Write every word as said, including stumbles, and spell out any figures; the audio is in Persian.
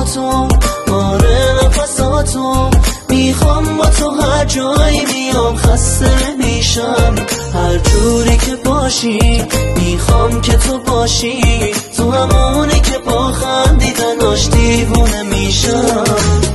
تو، آره نفساتو میخوام با تو هر جایی میام خسته نمیشم، هر جوری که باشی میخوام که تو باشی، تو همونی که با خندیدناش دیوونه میشم.